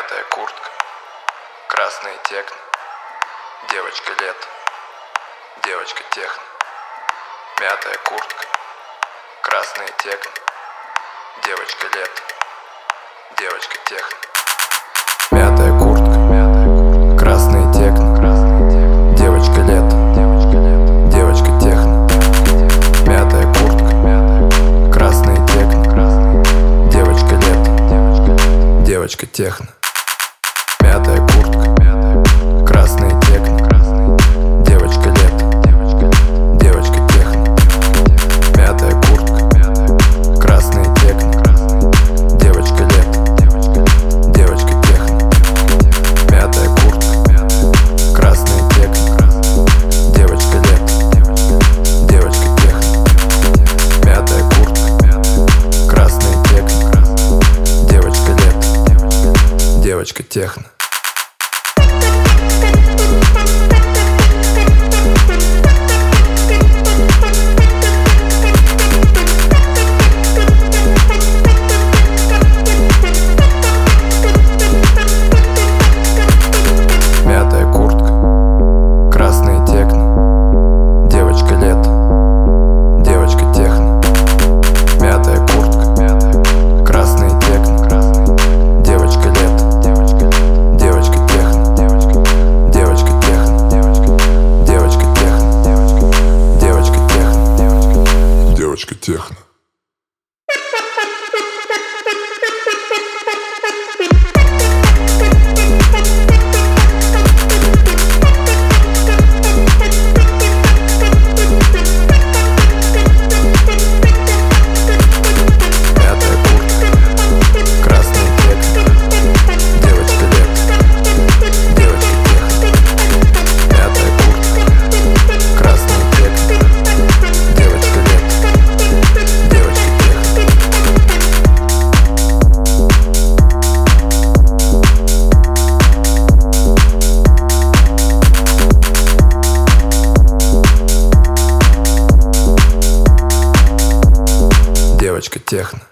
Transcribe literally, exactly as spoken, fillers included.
Мятая куртка, красные текны, девочка лет, девочка техно. Мятая куртка, красные текны, девочка лет, девочка техно. Мятая куртка, красные текны, девочка лет, девочка техно. Мятая куртка, красные текны, девочка лет, девочка техно. Мятая куртка, красные текны, девочка лет, девочка техно. Мятая куртка, красные текны, девочка лет, девочка техно. Мятая куртка, красные текны, девочка лет, девочка техно. Мятая куртка, красные текны, девочка лет, девочка техно. Мятая куртка, красные текны, девочка лет, девочка техно. Мятая куртка, красные текны, девочка лет, девочка техно. Девочка техно, девочка техно, девочка техно, девочка техно. Девочка техно.